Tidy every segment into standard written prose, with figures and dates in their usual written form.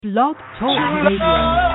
Blog Talk Radio.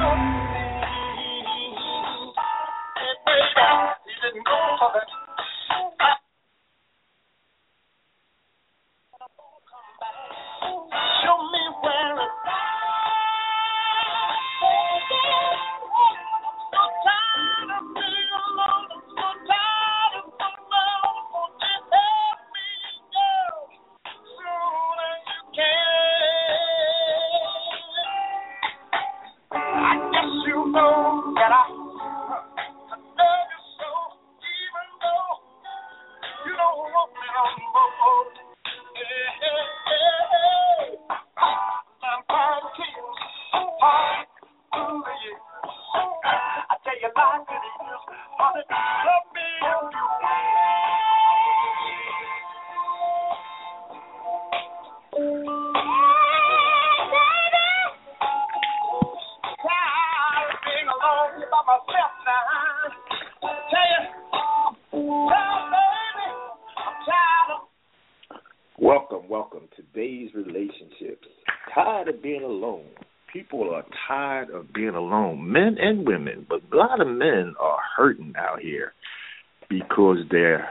Welcome. Today's relationships. Tired of being alone. People are tired of being alone, men and women, but a lot of men are hurting out here because they're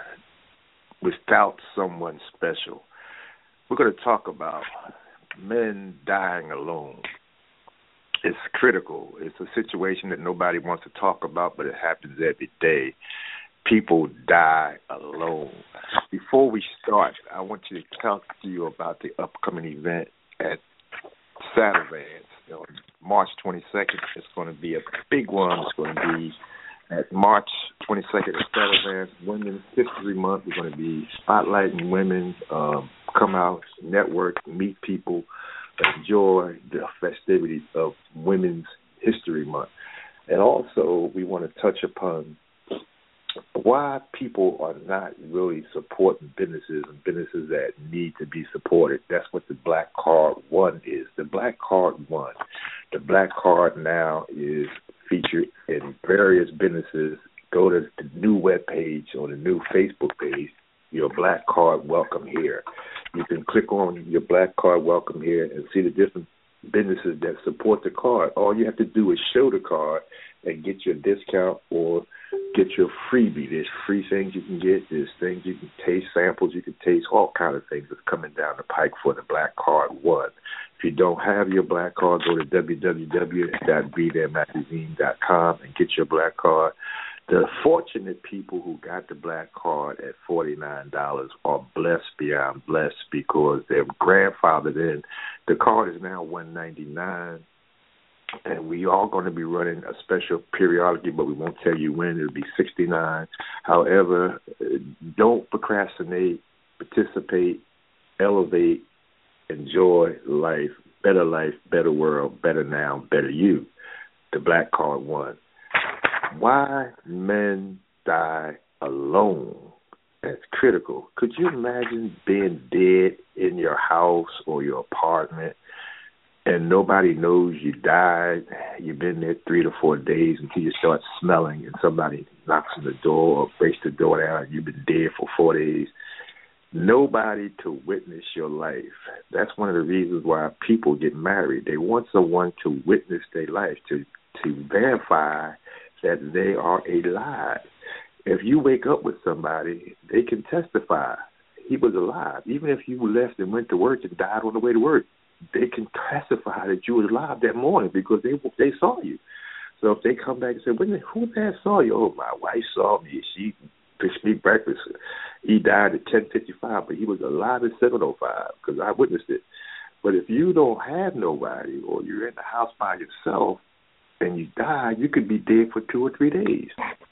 without someone special. We're going to talk about men dying alone. It's critical. It's a situation that nobody wants to talk about, but it happens every day. People die alone. Before we start, I want you to talk to you about the upcoming event at Saturday. On March 22nd. It's going to be a big one. It's going to be at March 22nd at Saturday, Women's History Month. We're going to be spotlighting women, come out, network, meet people, enjoy the festivities of Women's History Month. And also, we want to touch upon why people are not really supporting businesses and businesses that need to be supported. That's what the Black Card One is. The Black Card One. The Black Card now is featured in various businesses. Go to the new webpage or the new Facebook page, Your Black Card Welcome Here. You can click on Your Black Card Welcome Here and see the different businesses that support the card. All you have to do is show the card and get your discount or get your freebie. There's free things you can get. There's things you can taste, samples you can taste, all kind of things that's coming down the pike for the Black Card One. If you don't have your Black Card, go to www.BeThereMagazine.com and get your Black Card. The fortunate people who got the Black Card at $49 are blessed beyond blessed because they're grandfathered in. The card is now $199. And we are going to be running a special periodically, but we won't tell you when. It'll be $69. However, don't procrastinate. Participate, elevate, enjoy life, better world, better now, better you. The Black Card One. Why men die alone? That's critical. Could you imagine being dead in your house or your apartment and nobody knows you died? You've been there 3 to 4 days until you start smelling and somebody knocks on the door or breaks the door down and you've been dead for 4 days. Nobody to witness your life. That's one of the reasons why people get married. They want someone to witness their life, to verify that they are alive. If you wake up with somebody, they can testify he was alive. Even if you left and went to work and died on the way to work, they can testify that you were alive that morning because they saw you. So if they come back and say, who last saw you? Oh, my wife saw me. She fixed me breakfast. He died at 10:55, but he was alive at 7:05 because I witnessed it. But if you don't have nobody or you're in the house by yourself and you die, you could be dead for 2 or 3 days.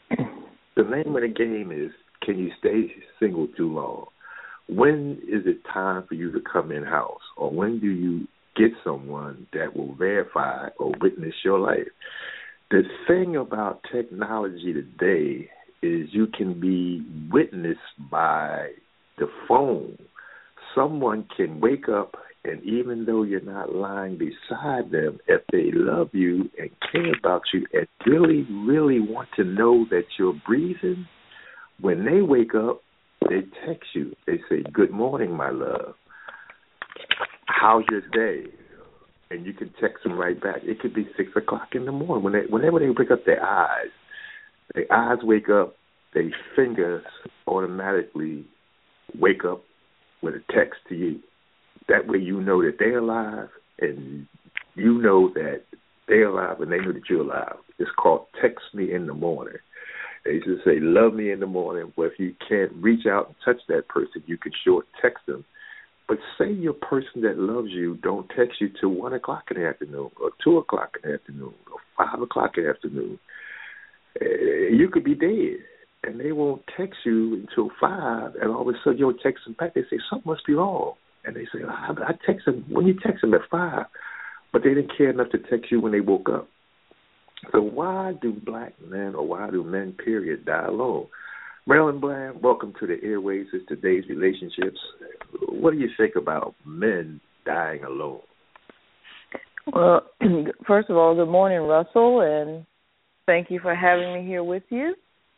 The name of the game is, can you stay single too long? When is it time for you to come in-house? Or when do you get someone that will verify or witness your life? The thing about technology today is you can be witnessed by the phone. Someone can wake up, and even though you're not lying beside them, if they love you and care about you and really, really want to know that you're breathing, when they wake up, they text you. They say, "Good morning, my love. How's your day?" and you can text them right back. It could be 6 o'clock in the morning. Whenever they wake up, their eyes wake up, their fingers automatically wake up with a text to you. That way you know that they're alive, and you know that they're alive, and they know that you're alive. It's called Text Me in the Morning. They used to say, love me in the morning. Well, if you can't reach out and touch that person, you can sure text them. But say your person that loves you don't text you till 1 o'clock in the afternoon or 2 o'clock in the afternoon or 5 o'clock in the afternoon. You could be dead, and they won't text you until 5, and all of a sudden you'll text them back. They say, something must be wrong. And they say, I text them when you text them at 5, but they didn't care enough to text you when they woke up. So why do black men, or why do men, period, die alone? Marilyn Bland, welcome to the airways. It's Today's Relationships. What do you think about men dying alone? Well, first of all, good morning, Russell, and thank you for having me here with you.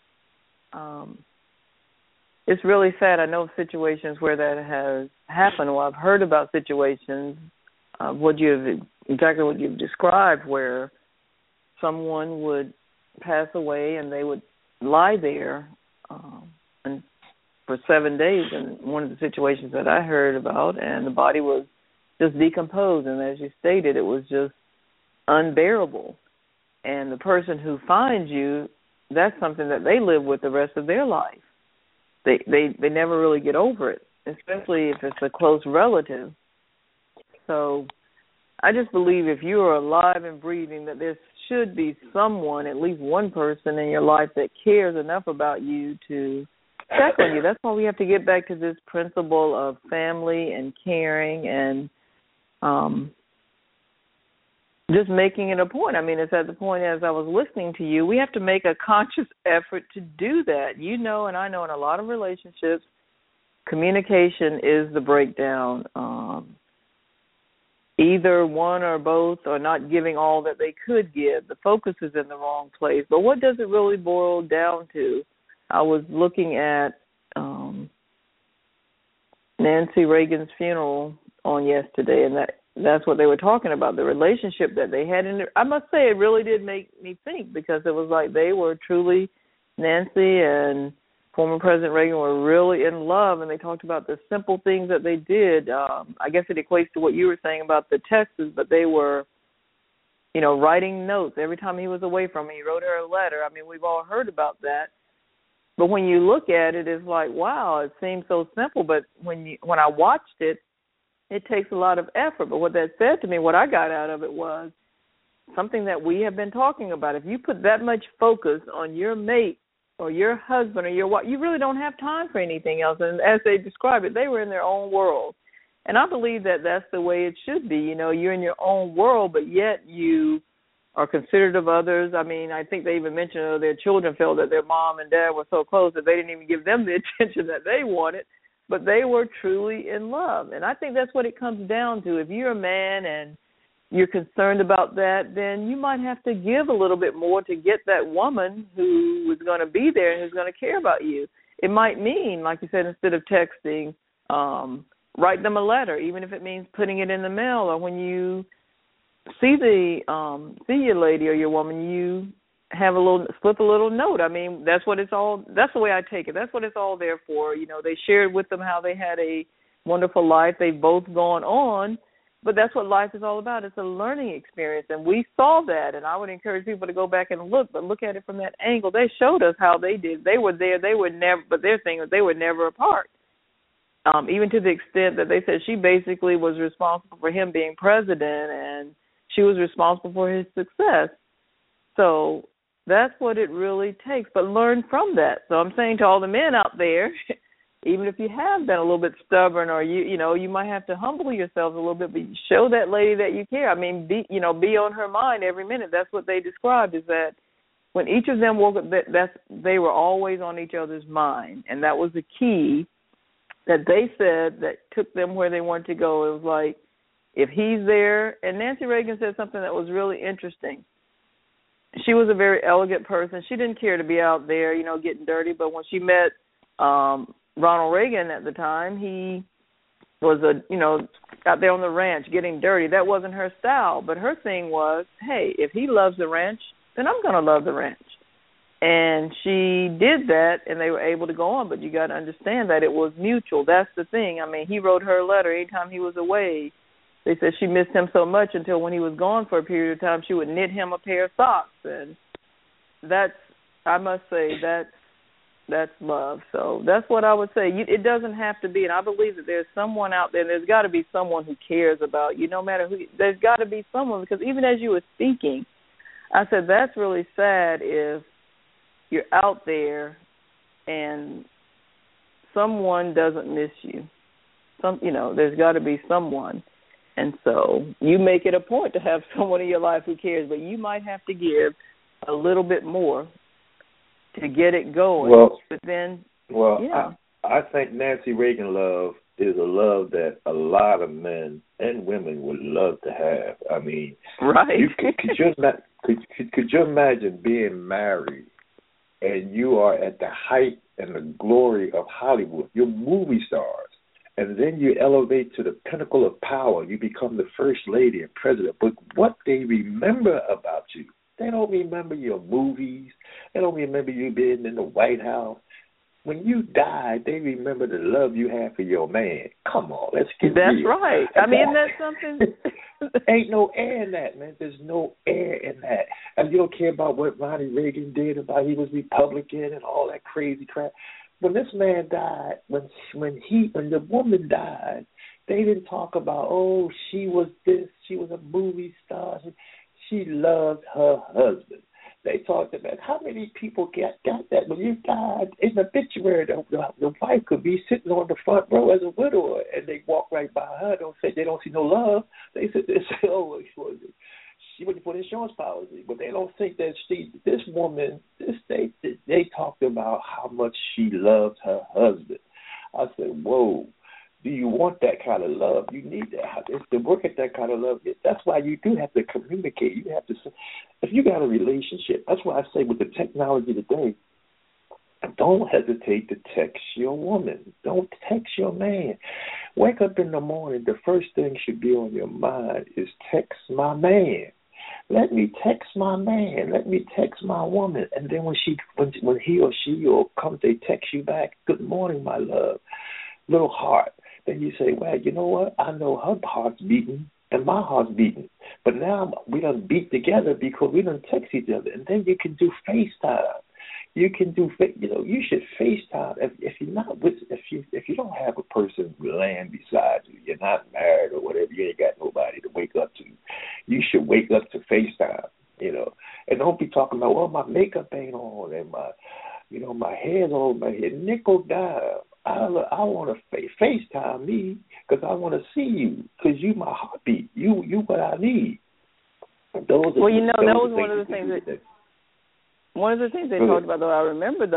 It's really sad. I know of situations where that has happened. Well, I've heard about situations, exactly what you've described, where someone would pass away and they would lie there and for 7 days. And one of the situations that I heard about, and the body was just decomposed, and as you stated, it was just unbearable. And the person who finds you, that's something that they live with the rest of their life. They never really get over it, especially if it's a close relative. So I just believe if you are alive and breathing, that there should be someone, at least one person in your life that cares enough about you to check on you. That's why we have to get back to this principle of family and caring and just making it a point. I mean, it's at the point, as I was listening to you, we have to make a conscious effort to do that. You know, and I know in a lot of relationships, communication is the breakdown. Either one or both are not giving all that they could give. The focus is in the wrong place. But what does it really boil down to? I was looking at Nancy Reagan's funeral on yesterday, and that's what they were talking about, the relationship that they had. And I must say it really did make me think, because it was like they were truly, Nancy and former President Reagan were really in love, and they talked about the simple things that they did. I guess it equates to what you were saying about the texts, but they were, writing notes. Every time he was away from her, he wrote her a letter. I mean, we've all heard about that. But when you look at it, it's like, wow, it seems so simple. But when I watched it, it takes a lot of effort. But what that said to me, what I got out of it was something that we have been talking about. If you put that much focus on your mate or your husband or your wife, you really don't have time for anything else. And as they describe it, they were in their own world. And I believe that that's the way it should be. You're in your own world, but yet you are considerate of others. I mean, I think they even mentioned their children felt that their mom and dad were so close that they didn't even give them the attention that they wanted, but they were truly in love. And I think that's what it comes down to. If you're a man and you're concerned about that, then you might have to give a little bit more to get that woman who is going to be there and who's going to care about you. It might mean, like you said, instead of texting, write them a letter, even if it means putting it in the mail, or when you see your lady or your woman, you slip a little note. I mean, that's the way I take it. That's what it's all there for. They shared with them how they had a wonderful life. They've both gone on. But that's what life is all about. It's a learning experience, and we saw that. And I would encourage people to go back and look at it from that angle. They showed us how they did. They were there. They were never. But their thing was they were never apart. Even to the extent that they said she basically was responsible for him being president, and she was responsible for his success. So that's what it really takes. But learn from that. So I'm saying to all the men out there, even if you have been a little bit stubborn, or you might have to humble yourselves a little bit, but show that lady that you care. I mean, be on her mind every minute. That's what they described, is that when each of them woke up, they were always on each other's mind, and that was the key that they said that took them where they wanted to go. It was like, if he's there, and Nancy Reagan said something that was really interesting. She was a very elegant person. She didn't care to be out there, getting dirty, but when she met Ronald Reagan at the time, he was out there on the ranch getting dirty. That wasn't her style. But her thing was, hey, if he loves the ranch, then I'm going to love the ranch. And she did that, and they were able to go on. But you got to understand that it was mutual. That's the thing. I mean, he wrote her a letter anytime he was away. They said she missed him so much until when he was gone for a period of time, she would knit him a pair of socks. And I must say, that's love. So that's what I would say. It doesn't have to be, and I believe that there's someone out there, and there's got to be someone who cares about you, no matter who. There's got to be someone, because even as you were speaking, I said that's really sad if you're out there and someone doesn't miss you. There's got to be someone. And so you make it a point to have someone in your life who cares, but you might have to give a little bit more to get it going. I think Nancy Reagan love is a love that a lot of men and women would love to have. I mean, right? Could you imagine being married and you are at the height and the glory of Hollywood? You're movie stars, and then you elevate to the pinnacle of power. You become the first lady and president. But what they remember about you, they don't remember your movies. They don't remember you being in the White House. When you die, they remember the love you had for your man. Come on, let's get That's real. right. I mean, isn't that something? Ain't no air in that, man. There's no air in that. And you don't care about what Ronnie Reagan did, about he was Republican and all that crazy crap. When this man died, when the woman died, they didn't talk about, oh, she was this, she was a movie star. She loved her husband. They talked about how many people got that. When you died, in the obituary, the wife could be sitting on the front row as a widower, and they walk right by her. They don't see no love. They say, oh, she wouldn't put insurance policy, but they don't think that this woman, they talked about how much she loved her husband. I said, whoa. Do you want that kind of love? You need that. It's to work at that kind of love. That's why you do have to communicate. You have to say, if you got a relationship, that's why I say with the technology today, don't hesitate to text your woman. Don't text your man. Wake up in the morning, the first thing should be on your mind is text my man. Let me text my man. Let me text my woman. And then when he or she or comes, they text you back, good morning, my love, little heart. Then you say, well, you know what? I know her heart's beating and my heart's beating. But now we done beat together because we done text each other. And then you can do FaceTime. You can do, you should FaceTime. If you're not with, if you don't have a person laying beside you, you're not married or whatever, you ain't got nobody to wake up to. You should wake up to FaceTime, And don't be talking about, well, my makeup ain't on and my hair's on my head. Nickel dime. I want to FaceTime me because I want to see you because you my heartbeat. You what I need. That was one of the things that. One of the things they talked about, though, I remember,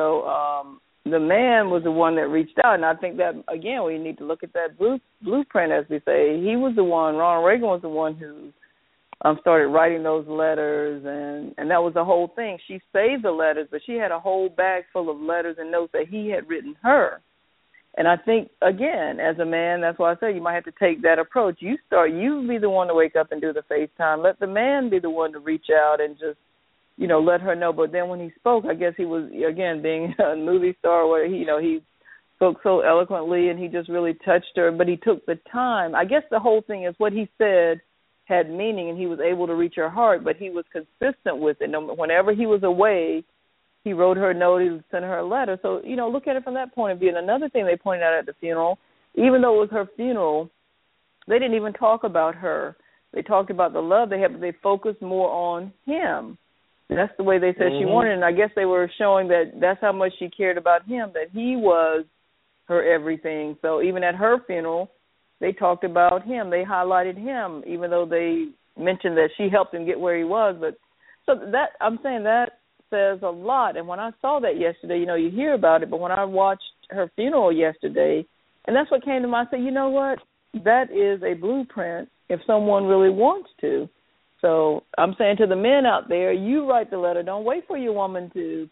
the man was the one that reached out, and I think that, again, we need to look at that blueprint, as we say. He was the one, Ronald Reagan was the one who started writing those letters, and that was the whole thing. She saved the letters, but she had a whole bag full of letters and notes that he had written her. And I think, again, as a man, that's why I say you might have to take that approach. You be the one to wake up and do the FaceTime. Let the man be the one to reach out and just, let her know. But then when he spoke, I guess he was, again, being a movie star where, he spoke so eloquently and he just really touched her. But he took the time. I guess the whole thing is what he said had meaning and he was able to reach her heart, but he was consistent with it. Whenever he was away, he wrote her a note, he would send her a letter. So, look at it from that point of view. And another thing they pointed out at the funeral, even though it was her funeral, they didn't even talk about her. They talked about the love they had, but they focused more on him. And that's the way they said she wanted it. And I guess they were showing that that's how much she cared about him, that he was her everything. So even at her funeral, they talked about him. They highlighted him, even though they mentioned that she helped him get where he was. But so that, I'm saying that says a lot. And when I saw that yesterday, you hear about it, but when I watched her funeral yesterday, and that's what came to mind, I said, you know what? That is a blueprint if someone really wants to. So I'm saying to the men out there, you write the letter. Don't wait for your woman to.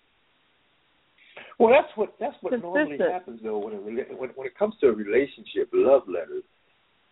Well, that's what normally happens, though, when it comes to a relationship, love letters.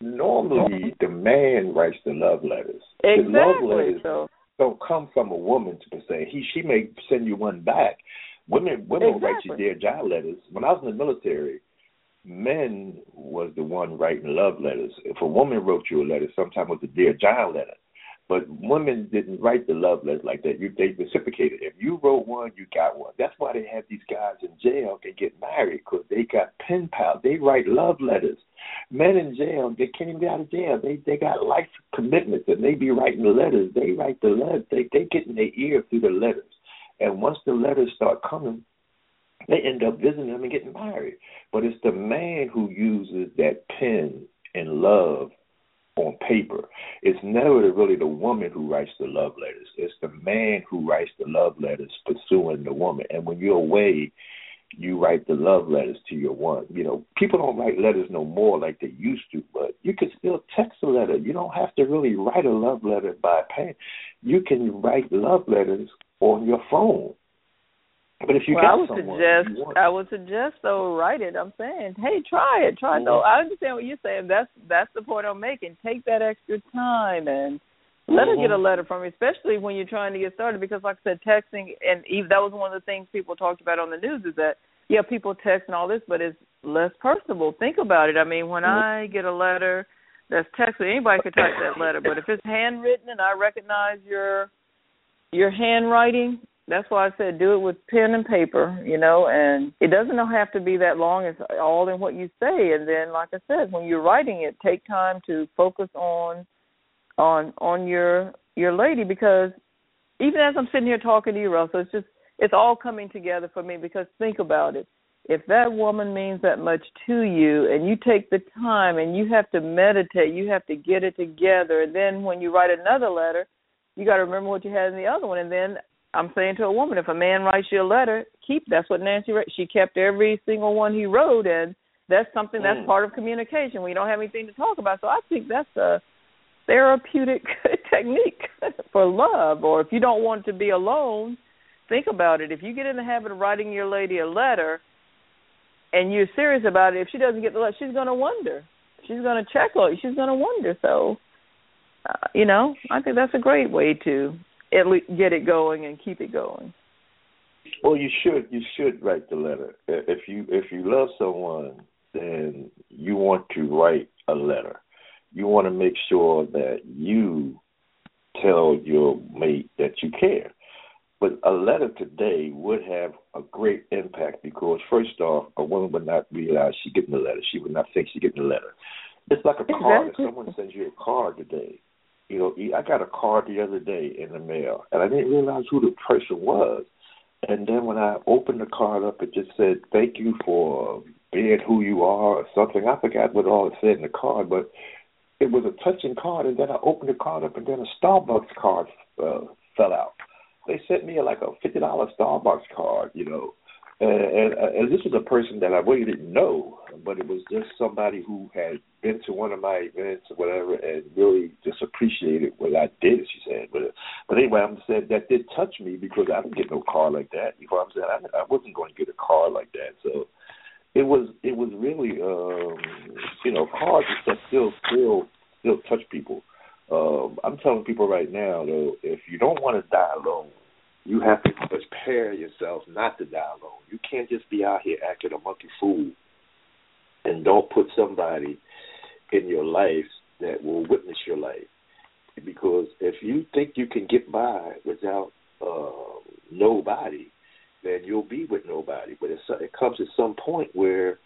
normally the man writes the love letters. Exactly. The love letters don't come from a woman per se. She may send you one back. Women write you Dear John letters. When I was in the military, men was the one writing love letters. If a woman wrote you a letter, sometimes it was a Dear John letter. But women didn't write the love letters like that. They reciprocated. If you wrote one, you got one. That's why they have these guys in jail that get married, because they got pen pals. They write love letters. Men in jail, they can't even get out of jail. They got life commitments, and they be writing the letters. They write the letters. They get in their ear through the letters. And once the letters start coming, they end up visiting them and getting married. But it's the man who uses that pen and love on paper. It's never really the woman who writes the love letters. It's the man who writes the love letters pursuing the woman. And when you're away, you write the love letters to your one. You know, people don't write letters no more like they used to, but you can still text a letter. You don't have to really write a love letter by pen. You can write love letters on your phone. But if you I would suggest though, write it. I'm saying, hey, try it. No, I understand what you're saying. That's the point I'm making. Take that extra time and let her get a letter from you, especially when you're trying to get started. Because, like I said, texting, and that was one of the things people talked about on the news, is that people text and all this, but it's less personable. Think about it. I mean, when I get a letter that's texted, anybody could type that letter, but if it's handwritten and I recognize your handwriting. That's why I said do it with pen and paper, you know, and it doesn't have to be that long. It's all in what you say. And then, like I said, when you're writing it, take time to focus on your lady, because even as I'm sitting here talking to you, Russell, it's all coming together for me, because think about it. If that woman means that much to you and you take the time and you have to meditate, you have to get it together, and then when you write another letter, you got to remember what you had in the other one. And then I'm saying to a woman, if a man writes you a letter, that's what Nancy wrote. She kept every single one he wrote, and that's something that's part of communication. We don't have anything to talk about. So I think that's a therapeutic technique for love. Or if you don't want to be alone, think about it. If you get in the habit of writing your lady a letter and you're serious about it, if she doesn't get the letter, she's going to wonder. She's going to check on you. She's going to wonder. So, I think that's a great way to at least get it going and keep it going. Well, you should write the letter. If you love someone, then you want to write a letter. You want to make sure that you tell your mate that you care. But a letter today would have a great impact, because first off, a woman would not realize she's getting a letter. She would not think she's getting a letter. It's like a card. If someone sends you a card today, I got a card the other day in the mail, and I didn't realize who the person was. And then when I opened the card up, it just said, thank you for being who you are, or something. I forgot what all it said in the card, but it was a touching card. And then I opened the card up, and then a Starbucks card fell out. They sent me like a $50 Starbucks card, And this was a person that I really didn't know, but it was just somebody who had been to one of my events or whatever and really just appreciated what I did, she said. But anyway, I'm saying that did touch me, because I didn't get no card like that. You know what I'm saying? I wasn't going to get a card like that. So it was really, cards and stuff still touch people. I'm telling people right now, though, if you don't want to die alone, you have to prepare yourself not to die alone. You can't just be out here acting a monkey fool and don't put somebody in your life that will witness your life. Because if you think you can get by without nobody, then you'll be with nobody. But it comes at some point where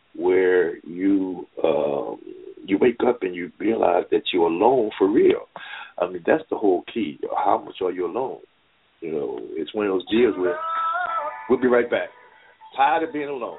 you wake up and you realize that you're alone for real. I mean, that's the whole key. How much are you alone? It's one of those deals where we'll be right back. Tired of being alone.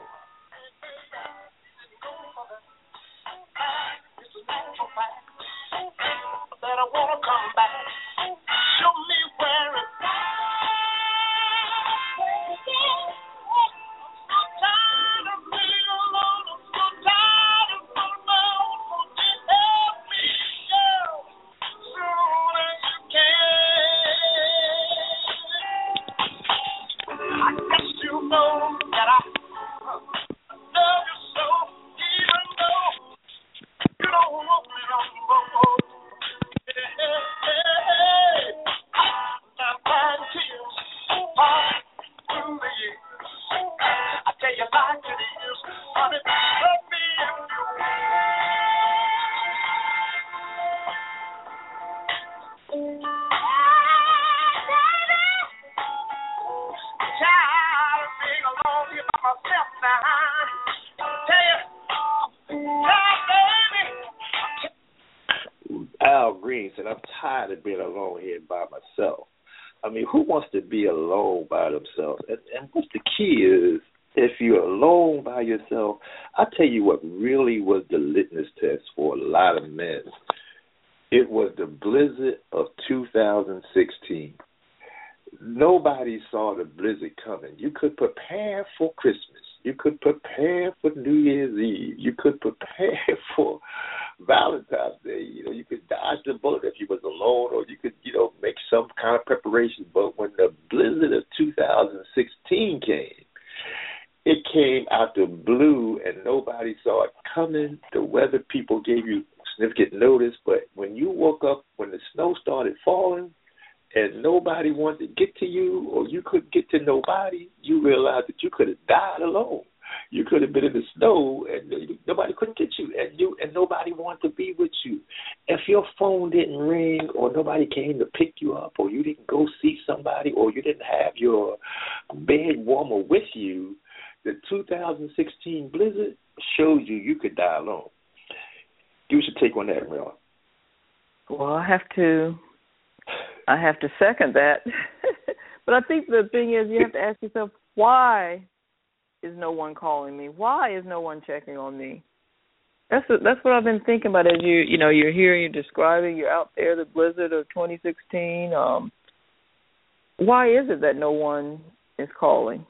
tired of being alone here by myself. I mean, who wants to be alone by themselves? And what's the key is, if you're alone by yourself, I'll tell you what really was the litmus test for a lot of men. It was the blizzard of 2016. Nobody saw the blizzard coming. You could prepare for Christmas. You could prepare for New Year's Eve. You could prepare for Valentine's Day. You could dodge the bullet if you was alone, or you could, make some kind of preparation. But when the blizzard of 2016 came, it came out the blue, and nobody saw it coming. The weather people gave you significant notice, but when you woke up, when the snow started falling, and nobody wanted to get to you, or you couldn't get to nobody, you realized that you could have died alone. You could have been in the snow, and nobody couldn't get you, and nobody wanted to be with you. If your phone didn't ring, or nobody came to pick you up, or you didn't go see somebody, or you didn't have your bed warmer with you, the 2016 blizzard showed you could die alone. You should take on that, Mel. Well, I have to second that. But I think the thing is, you have to ask yourself, why is no one calling me? Why is no one checking on me? That's what I've been thinking about as you're here, you're describing, you're out there, the blizzard of 2016. Why is it that no one is calling?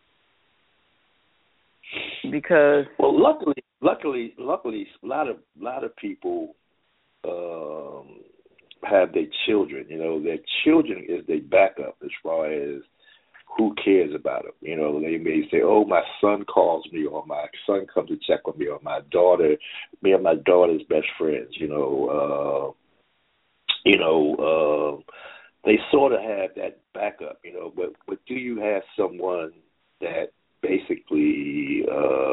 Because luckily, a lot of people have their children. Their children is their backup as far as who cares about them. They may say, "Oh, my son calls me," or "My son comes to check on me," or me and my daughter's best friends. They sort of have that backup. But do you have someone that basically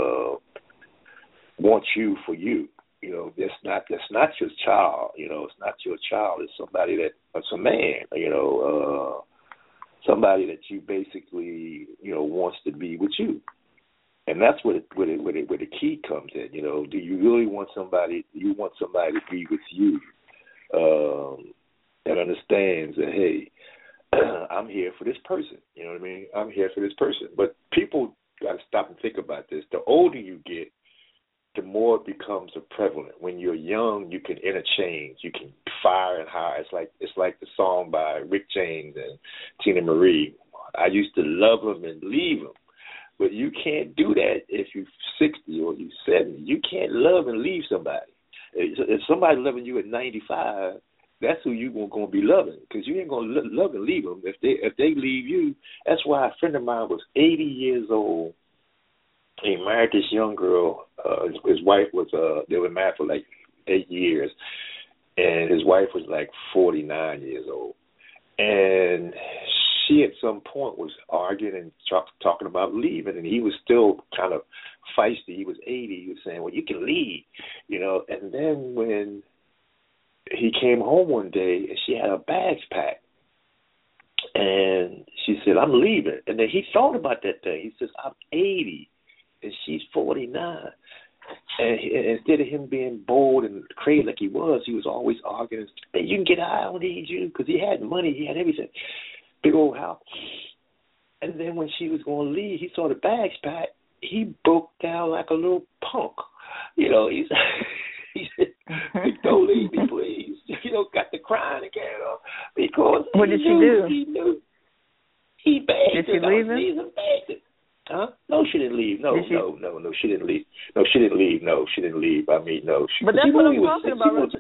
wants you for you? That's not your child. It's not your child. It's somebody it's a man. Somebody that you basically wants to be with you, and that's where the key comes in. Do you really want somebody? You want somebody to be with you that understands that, hey, I'm here for this person. You know what I mean? I'm here for this person. But people got to stop and think about this. The older you get, the more it becomes prevalent. When you're young, you can interchange. You can fire and hire. It's like the song by Rick James and Tina Marie. I used to love him and leave him. But you can't do that if you're 60 or you're 70. You can't love and leave somebody. If somebody's loving you at 95, that's who you're going to be loving, because you ain't going to love and leave them. If they leave you, that's why a friend of mine was 80 years old. He married this young girl. His wife was, they were married for like 8 years, and his wife was like 49 years old. And she at some point was arguing and talking about leaving, and he was still kind of feisty. He was 80. He was saying, well, you can leave, And then when he came home one day, and she had her bags packed, and she said, I'm leaving. And then he thought about that thing. He says, I'm 80. And she's 49. And instead of him being bold and crazy like he was always arguing, hey, you can get out, I don't need you, because he had money, he had everything, big old house. And then when she was going to leave, he saw the bags packed. He broke down like a little punk. He said, don't leave me, please. Got to crying again, because what did she do? He knew. He begged. Did she leave him? Huh? No, she didn't leave. No, she didn't leave. No, she didn't leave. No, she didn't leave. I mean, no. But that's what I'm talking about.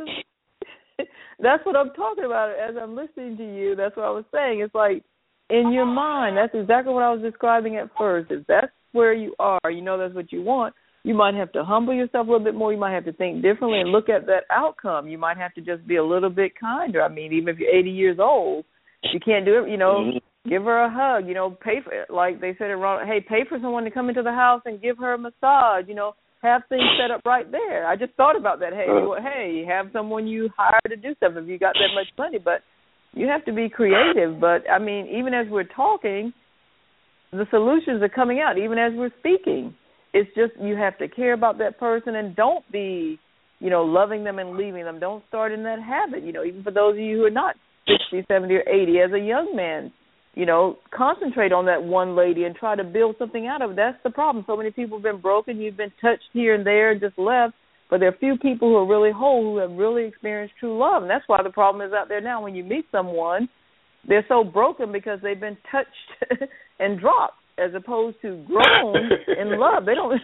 That's what I'm talking about. As I'm listening to you, that's what I was saying. It's like, in your mind, that's exactly what I was describing at first. If that's where you are, that's what you want, you might have to humble yourself a little bit more. You might have to think differently and look at that outcome. You might have to just be a little bit kinder. I mean, even if you're 80 years old, you can't do it, Mm-hmm. Give her a hug, pay for it. Like they said around, hey, pay for someone to come into the house and give her a massage, have things set up right there. I just thought about that. Hey, have someone you hire to do stuff if you got that much money. But you have to be creative. But, I mean, even as we're talking, the solutions are coming out, even as we're speaking. It's just you have to care about that person and don't be loving them and leaving them. Don't start in that habit. Even for those of you who are not 60, 70, or 80, as a young man, concentrate on that one lady and try to build something out of it. That's the problem. So many people have been broken. You've been touched here and there and just left. But there are few people who are really whole, who have really experienced true love. And that's why the problem is out there now. When you meet someone, they're so broken because they've been touched and dropped, as opposed to grown in love. They don't.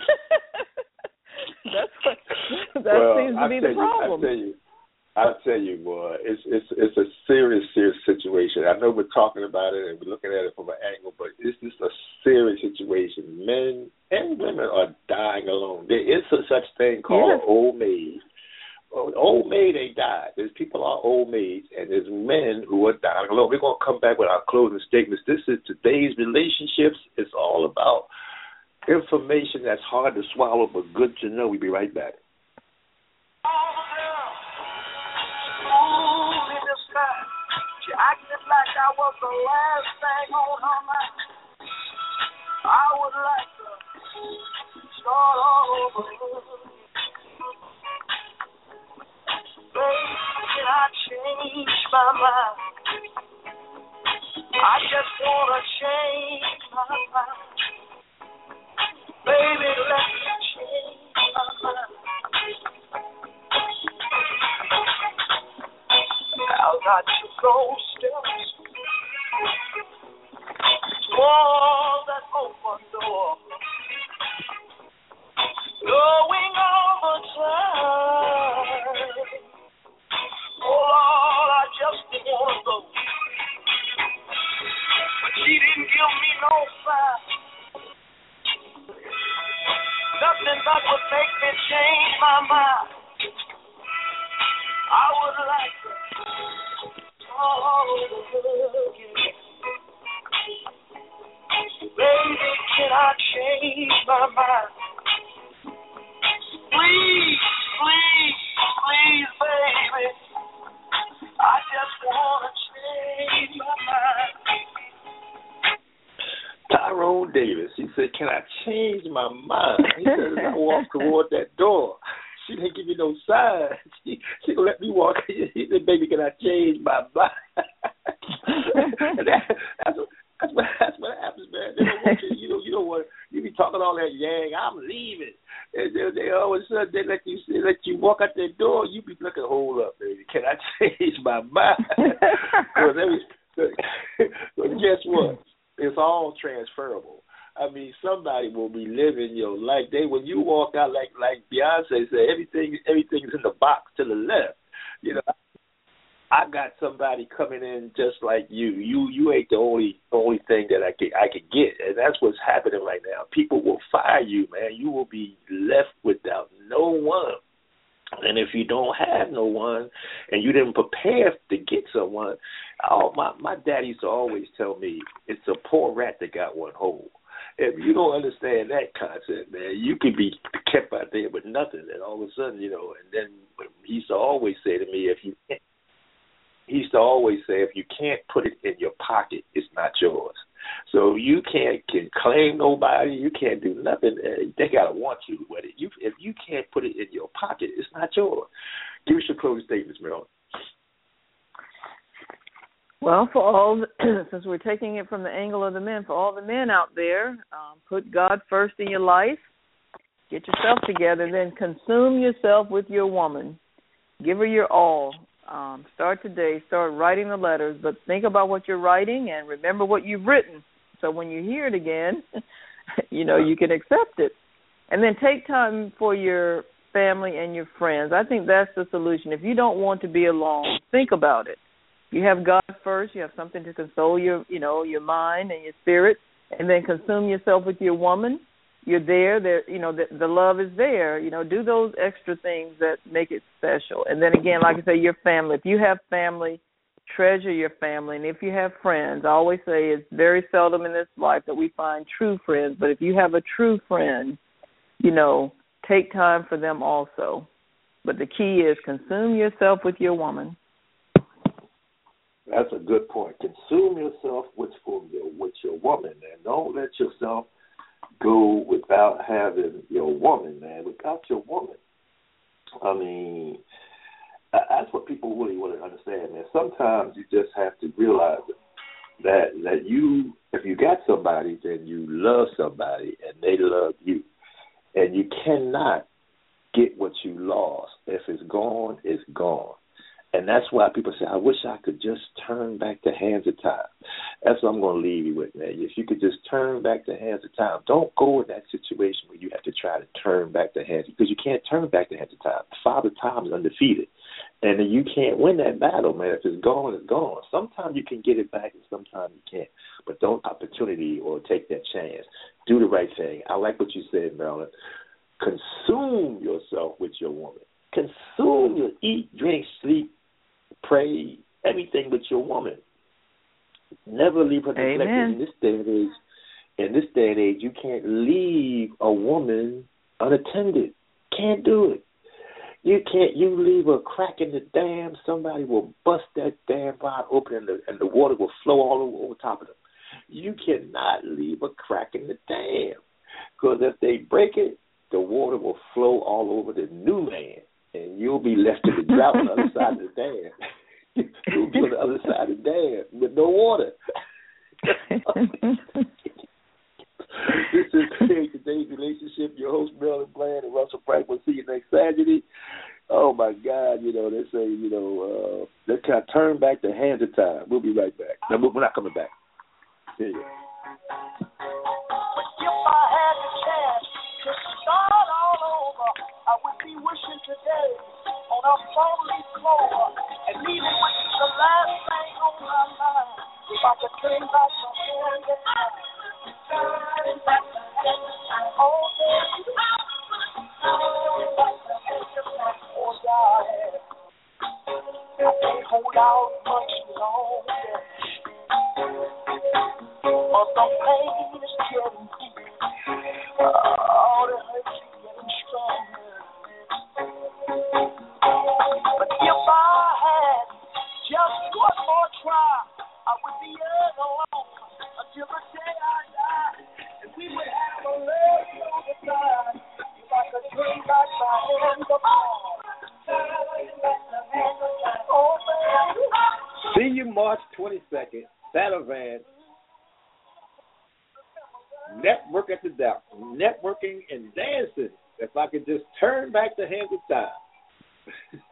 Seems to be the problem. I'll tell you, boy, it's a serious situation. I know we're talking about it and we're looking at it from an angle, but it's just a serious situation. Men and women are dying alone. There is such thing called old maid. Old maid ain't died. There's people are old maids, and there's men who are dying alone. We're going to come back with our closing statements. This is today's relationships. It's all about information that's hard to swallow but good to know. We'll be right back. She acted like I was the last thing on her mind. I would like to start all over. Baby, can I change my mind? I just want to change my mind. Baby, let me change my mind. I got to go steps toward that open door, knowing all the time. Oh Lord, I just want to go, but she didn't give me no sign. Nothing that would make me change my mind. I would like to baby, can I change my mind? Please, baby, I just want to change my mind. Tyrone Davis, he said, can I change my mind? He said, as I walk toward that door. She didn't give me no sign. She gonna let me walk. He said, "Baby, can I change my mind?" that's what happens, man. They don't want you don't want you be talking all that yang. I'm leaving, and they all of a sudden they let you walk out that door. You be looking, hold up, baby. Can I change my mind? But guess what? It's all transferable. I mean, somebody will be living your life. When you walk out, like Beyonce said, everything is in the box to the left. I got somebody coming in just like you. You ain't the only thing that I could get, and that's what's happening right now. People will fire you, man. You will be left without no one. And if you don't have no one, and you didn't prepare to get someone, my daddy used to always tell me, it's a poor rat that got one hole. If you don't understand that concept, man, you could be kept out there with nothing, and all of a sudden, and then he used to always say to me, if you can't put it in your pocket, it's not yours. So you can't claim nobody, you can't do nothing. They gotta want you with it. If you can't put it in your pocket, it's not yours. Give us your closing statements, Marilyn. Well, since we're taking it from the angle of the men, for all the men out there, put God first in your life, get yourself together, then consume yourself with your woman. Give her your all. Start today. Start writing the letters, but think about what you're writing and remember what you've written. So when you hear it again, you can accept it. And then take time for your family and your friends. I think that's the solution. If you don't want to be alone, think about it. You have God first. You have something to console your mind and your spirit, and then consume yourself with your woman. You're there. The love is there. Do those extra things that make it special. And then again, like I say, your family. If you have family, treasure your family. And if you have friends, I always say it's very seldom in this life that we find true friends. But if you have a true friend, take time for them also. But the key is consume yourself with your woman. That's a good point. Consume yourself with your woman, man. Don't let yourself go without having your woman, man. Without your woman, I mean, that's what people really want to understand, man. Sometimes you just have to realize that you, if you got somebody, then you love somebody and they love you. And you cannot get what you lost. If it's gone, it's gone. And that's why people say, I wish I could just turn back the hands of time. That's what I'm going to leave you with, man. If you could just turn back the hands of time, don't go in that situation where you have to try to turn back the hands, because you can't turn back the hands of time. Father Time is undefeated. And you can't win that battle, man. If it's gone, it's gone. Sometimes you can get it back and sometimes you can't. But don't opportunity or take that chance. Do the right thing. I like what you said, Marilyn. Consume yourself with your woman. Consume your eat, drink, sleep, pray, everything with your woman. Never leave her neglected. In this day and age, you can't leave a woman unattended. Can't do it. You can't. You leave a crack in the dam, somebody will bust that dam wide open, and the water will flow all over top of them. You cannot leave a crack in the dam, because if they break it, the water will flow all over the new man, and you'll be left in the drought on the other side of the dam. You'll be on the other side of the dam with no water. This is Create Today's Relationship. Your host, Marilyn Bland and Russell Frank. We'll see you next Saturday. Oh, my God. They say, let's kind of turn back the hands of time. We'll be right back. No, we're not coming back. See you. But if I had the chance to start all over, I would be wishing today on a four-leaf clover, and even with the last thing on my mind, if I could turn back the hands of time. I can't hold out much longer, but the pain is getting deep. Oh, the hurt's getting stronger. But if I had just one more try, I would be alone until the day I die, and we would have a love on the side. If I could turn back my hands of time. See you March 22nd, Satavan. Network at the Dock. Networking and dancing. If I could just turn back the hands of time.